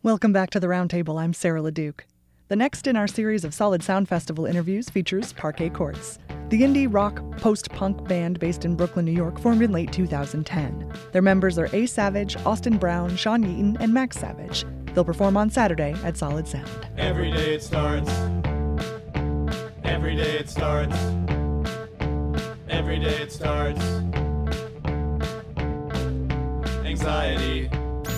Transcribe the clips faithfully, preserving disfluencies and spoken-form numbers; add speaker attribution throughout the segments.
Speaker 1: Welcome back to the Roundtable. I'm Sarah LeDuc. The next in our series of Solid Sound Festival interviews features Parquet Courts, the indie rock post-punk band based in Brooklyn, New York, formed in late two thousand ten. Their members are A Savage, Austin Brown, Sean Yeaton, and Max Savage. They'll perform on Saturday at Solid Sound.
Speaker 2: Every day it starts. Every day it starts. Every day it starts. Anxiety.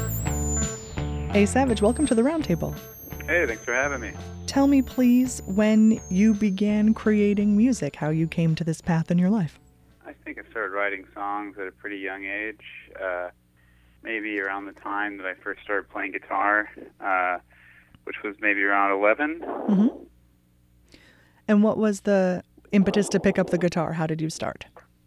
Speaker 1: A Savage, welcome to the Roundtable.
Speaker 3: Hey, thanks for having me.
Speaker 1: Tell me, please, when you began creating music, how you came to this path in your life.
Speaker 3: I think I started writing songs at a pretty young age, uh, maybe around the time that I first started playing guitar, uh, which was maybe around eleven.
Speaker 1: Mm-hmm. And what was the impetus to pick up the guitar? How did you start?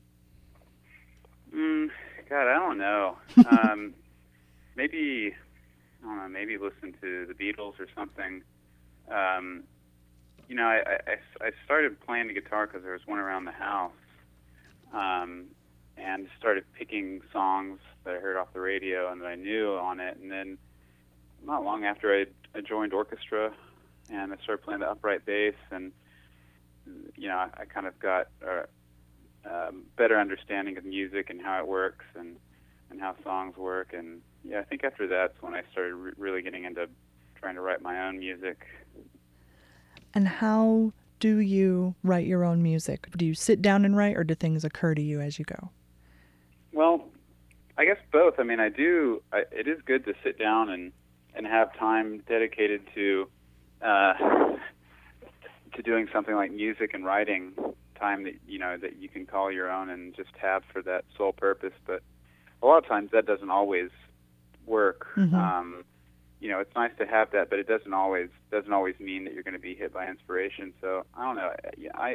Speaker 3: Mm, God, I don't know. um, maybe... I don't know, maybe listen to the Beatles or something. Um, you know, I, I, I started playing the guitar because there was one around the house, um, and started picking songs that I heard off the radio and that I knew on it. And then not long after, I, I joined orchestra, and I started playing the upright bass, and, you know, I, I kind of got a, a better understanding of music and how it works and, and how songs work. And yeah, I think after that's when I started re- really getting into trying to write my own music.
Speaker 1: And how do you write your own music? Do you sit down and write, or do things occur to you as you go?
Speaker 3: Well, I guess both. I mean, I do. I, it is good to sit down and, and have time dedicated to uh, to doing something like music and writing. Time that you know that you can call your own and just have for that sole purpose. But a lot of times that doesn't always work.
Speaker 1: Mm-hmm.
Speaker 3: Um, you know, it's nice to have that, but it doesn't always doesn't always mean that you're going to be hit by inspiration. So I don't know. I,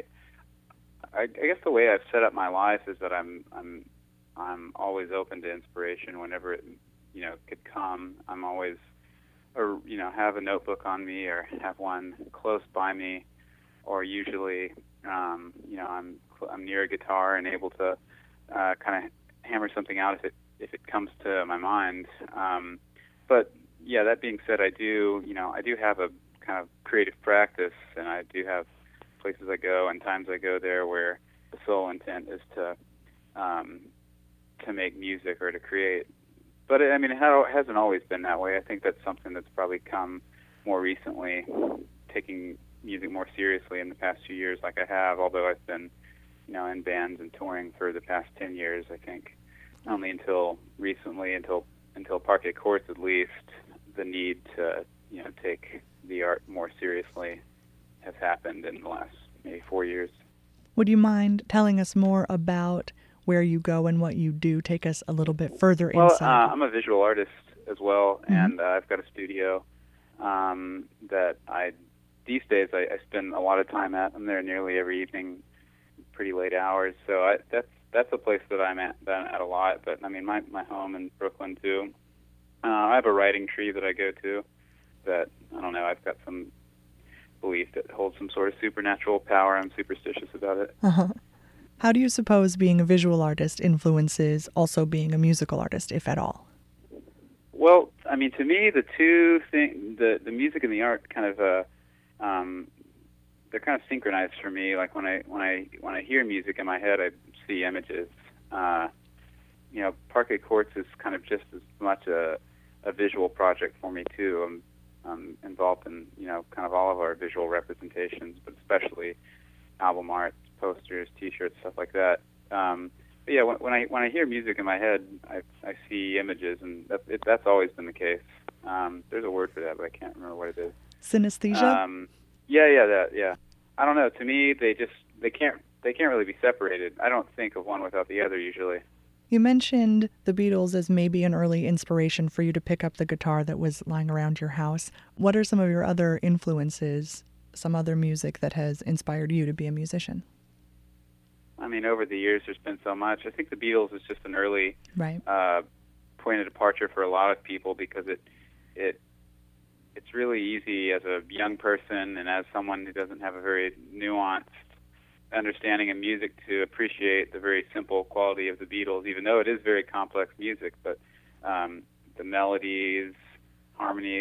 Speaker 3: I, I guess the way I've set up my life is that I'm I'm I'm always open to inspiration whenever it you know could come. I'm always, or you know, have a notebook on me or have one close by me, or usually, um, you know, I'm I'm near a guitar and able to uh, kind of hammer something out if it if it comes to my mind. Um, but yeah, that being said, I do, you know, I do have a kind of creative practice, and I do have places I go and times I go there where the sole intent is to um, to make music or to create. But it, I mean, it ha- hasn't always been that way. I think that's something that's probably come more recently, taking music more seriously in the past few years, like I have. Although I've been, you know, in bands and touring for the past ten years, I think. Only until recently, until until Parquet Courts at least, the need to you know take the art more seriously has happened in the last maybe four years.
Speaker 1: Would you mind telling us more about where you go and what you do? Take us a little bit further
Speaker 3: well,
Speaker 1: inside.
Speaker 3: Well, uh, I'm a visual artist as well,
Speaker 1: Mm-hmm.
Speaker 3: and uh, I've got a studio um, that I these days I, I spend a lot of time at. I'm there nearly every evening, pretty late hours. So I, that's That's a place that I'm at, that I'm at a lot, but I mean, my, my home in Brooklyn too. Uh, I have a writing tree that I go to that, I don't know, I've got some belief that holds some sort of supernatural power. I'm superstitious about it.
Speaker 1: Uh-huh. How do you suppose being a visual artist influences also being a musical artist, if at all?
Speaker 3: Well, I mean, to me, the two things, the, the music and the art kind of, uh, um, they're kind of synchronized for me. Like when I, when I, when I hear music in my head, I see images. Uh, you know, Parquet Courts is kind of just as much a, a visual project for me too. I'm, I'm involved in you know kind of all of our visual representations, but especially album art, posters, T-shirts, stuff like that. Um, but yeah, when, when I when I hear music in my head, I, I see images, and that's it, that's always been the case. Um, there's a word for that, but I can't remember what it is.
Speaker 1: Synesthesia.
Speaker 3: Um, yeah, yeah, that, yeah. I don't know. To me, they just they can't. They can't really be separated. I don't think of one without the other usually.
Speaker 1: You mentioned the Beatles as maybe an early inspiration for you to pick up the guitar that was lying around your house. What are some of your other influences, some other music that has inspired you to be a musician?
Speaker 3: I mean, over the years, there's been so much. I think the Beatles is just an early
Speaker 1: right.
Speaker 3: uh, point of departure for a lot of people because it it it's really easy as a young person and as someone who doesn't have a very nuanced understanding of music to appreciate the very simple quality of the Beatles, even though it is very complex music. But um, the melodies, harmonies,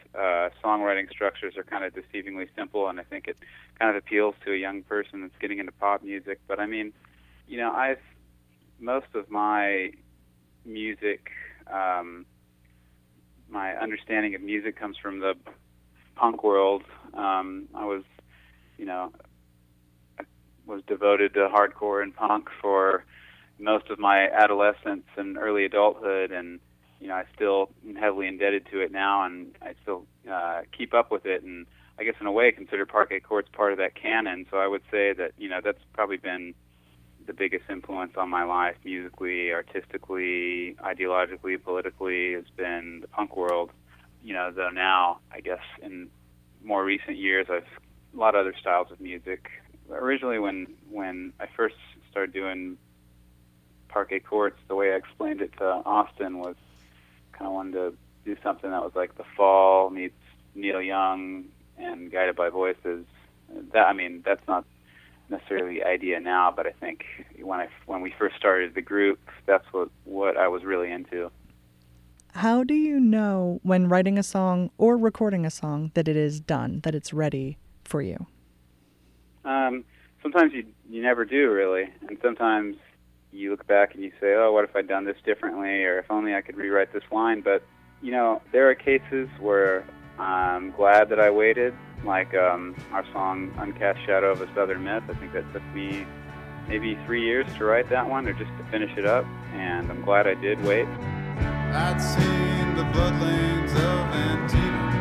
Speaker 3: uh, songwriting structures are kind of deceivingly simple, and I think it kind of appeals to a young person that's getting into pop music. But I mean, you know, I've most of my music, um, my understanding of music comes from the punk world. Um, I was, you know, I was devoted to hardcore and punk for most of my adolescence and early adulthood, and you know, I still am heavily indebted to it now, and I still uh, keep up with it, and I guess in a way consider Parquet Courts part of that canon. So I would say that, you know, that's probably been the biggest influence on my life, musically, artistically, ideologically, politically, has been the punk world. You know, though now, I guess in more recent years, I've a lot of other styles of music. Originally, when when I first started doing Parquet Courts, the way I explained it to Austin was kind of wanted to do something that was like The Fall meets Neil Young and Guided by Voices. That, I mean, that's not necessarily the idea now, but I think when I when we first started the group, that's what what I was really into.
Speaker 1: How do you know when writing a song or recording a song that it is done, that it's ready for you?
Speaker 3: Um, sometimes you you never do, really, and sometimes you look back and you say, oh, what if I'd done this differently, or if only I could rewrite this line. But, you know, there are cases where I'm glad that I waited, like um, our song Uncast Shadow of a Southern Myth. I think that took me maybe three years to write that one, or just to finish it up, and I'm glad I did wait.
Speaker 2: I'd seen the bloodlines of Antietam,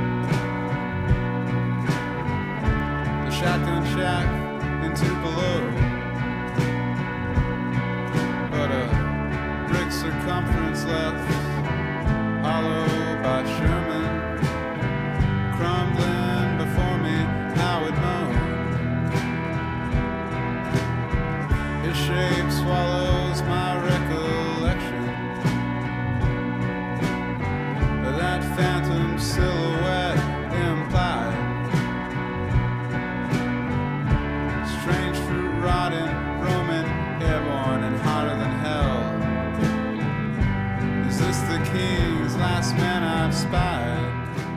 Speaker 2: the shotgun shack in Tupelo, but a brick circumference left hollow by Sherman, crumbling before me, how it moaned. His shape swallows my recollection, that phantom silhouette implied. Strange fruit rotting, roaming, airborne and hotter than hell. Is this the king's last man I've spied?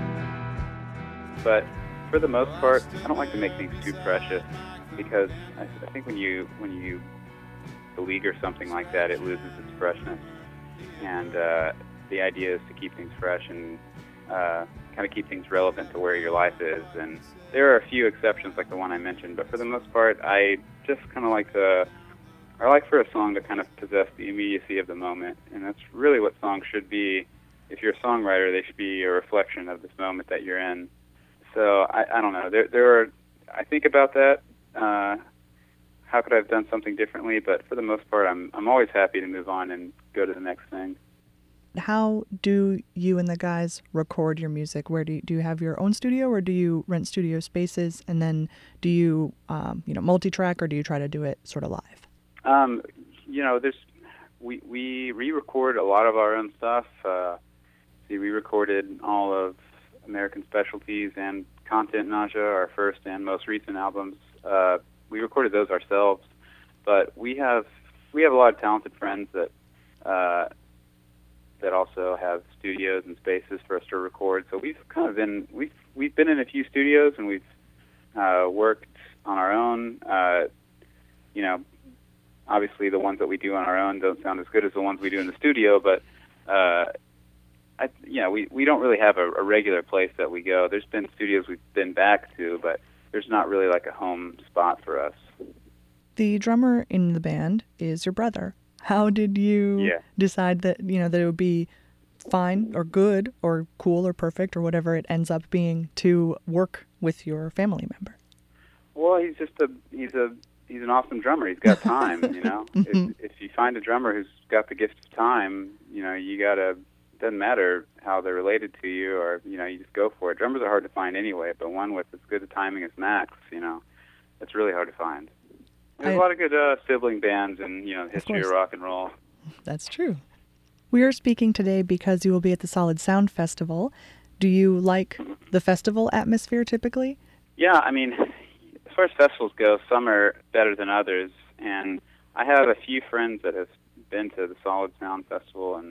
Speaker 3: But for the most part, I don't like to make things too precious, because I, I think when you when you beleaguer something like that, it loses its freshness. And uh, the idea is to keep things fresh and uh, kind of keep things relevant to where your life is. And there are a few exceptions, like the one I mentioned, but for the most part, I just kind of like to, I like for a song to kind of possess the immediacy of the moment, and that's really what songs should be. If you're a songwriter, they should be a reflection of this moment that you're in. So I, I don't know. There, there are. I think about that. Uh, how could I have done something differently? But for the most part, I'm I'm always happy to move on and go to the next thing.
Speaker 1: How do you and the guys record your music? Where do you, do you have your own studio, or do you rent studio spaces? And then do you, um, you know, multi-track, or do you try to do it sort of live?
Speaker 3: Um, you know, there's we we re-record a lot of our own stuff. Uh, see, we recorded all of American Specialties and Content Nausea, our first and most recent albums. Uh, we recorded those ourselves, but we have we have a lot of talented friends that. Uh, that also have studios and spaces for us to record. So we've kind of been we've we've been in a few studios, and we've uh, worked on our own. Uh, you know, obviously the ones that we do on our own don't sound as good as the ones we do in the studio, but uh, I, you know, we we don't really have a, a regular place that we go. There's been studios we've been back to, but there's not really like a home spot for us.
Speaker 1: The drummer in the band is your brother. How did you
Speaker 3: yeah.
Speaker 1: decide that, you know, that it would be fine or good or cool or perfect or whatever it ends up being to work with your family member?
Speaker 3: Well, he's just a he's a he's an awesome drummer. He's got time, you know.
Speaker 1: Mm-hmm.
Speaker 3: if, if you find a drummer who's got the gift of time, you know, you gotta. Doesn't matter how they're related to you, or you know, you just go for it. Drummers are hard to find anyway, but one with as good a timing as Max, you know, it's really hard to find. There's
Speaker 1: I,
Speaker 3: a lot of good uh, sibling bands and, you know, history of,
Speaker 1: of
Speaker 3: rock and roll.
Speaker 1: That's true. We are speaking today because you will be at the Solid Sound Festival. Do you like the festival atmosphere typically?
Speaker 3: Yeah, I mean, as far as festivals go, some are better than others. And I have a few friends that have been to the Solid Sound Festival, and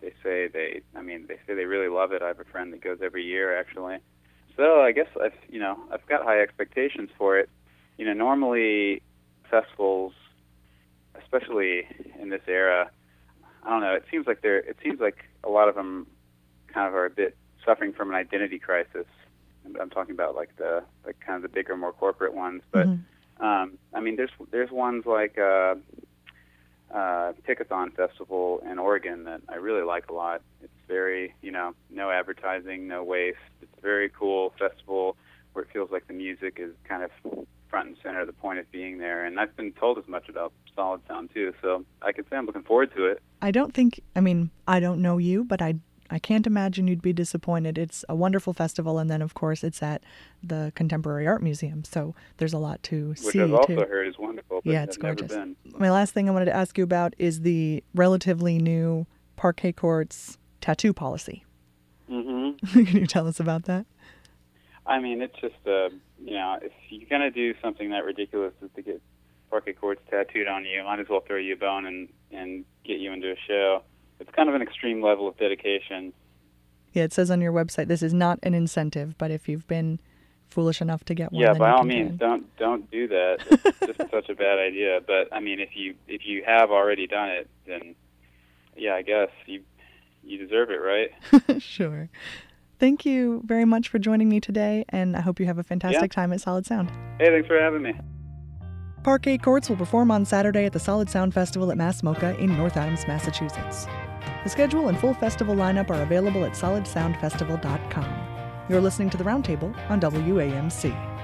Speaker 3: they say they, I mean, they say they really love it. I have a friend that goes every year, actually. So I guess I've, you know, I've got high expectations for it. You know, normally festivals, especially in this era, I don't know. It seems like they're. It seems like a lot of them kind of are a bit suffering from an identity crisis. I'm talking about like the like kind of the bigger, more corporate ones. But mm-hmm. um, I mean, there's there's ones like uh, uh, Pickathon Festival in Oregon that I really like a lot. It's very, you know, no advertising, no waste. It's a very cool festival where it feels like the music is kind of front and center, the point of being there. And I've been told as much about Solid Sound too, so I can say I'm looking forward to it.
Speaker 1: I don't think, I mean, I don't know you, but I I can't imagine you'd be disappointed. It's a wonderful festival, and then of course it's at the Contemporary Art Museum, so there's a lot to
Speaker 3: Which
Speaker 1: see.
Speaker 3: Which I've also
Speaker 1: too.
Speaker 3: heard is wonderful, but
Speaker 1: yeah, it's
Speaker 3: I've
Speaker 1: gorgeous.
Speaker 3: never been.
Speaker 1: My last thing I wanted to ask you about is the relatively new Parquet Courts tattoo policy.
Speaker 3: Mm-hmm.
Speaker 1: Can you tell us about that?
Speaker 3: I mean, it's just, uh, you know, if you're going to do something that ridiculous as to get Parquet Courts tattooed on you, might as well throw you a bone and, and get you into a show. It's kind of an extreme level of dedication.
Speaker 1: Yeah, it says on your website this is not an incentive, but if you've been foolish enough to get one,
Speaker 3: yeah,
Speaker 1: then
Speaker 3: by
Speaker 1: you
Speaker 3: all
Speaker 1: can
Speaker 3: means,
Speaker 1: get
Speaker 3: don't don't do that. It's just such a bad idea. But I mean, if you if you have already done it, then yeah, I guess you you deserve it, right?
Speaker 1: Sure. Thank you very much for joining me today, and I hope you have a fantastic
Speaker 3: yeah.
Speaker 1: time at Solid Sound.
Speaker 3: Hey, thanks for having me.
Speaker 1: Parquet Courts will perform on Saturday at the Solid Sound Festival at MassMocha in North Adams, Massachusetts. The schedule and full festival lineup are available at solid sound festival dot com. You're listening to The Roundtable on W A M C.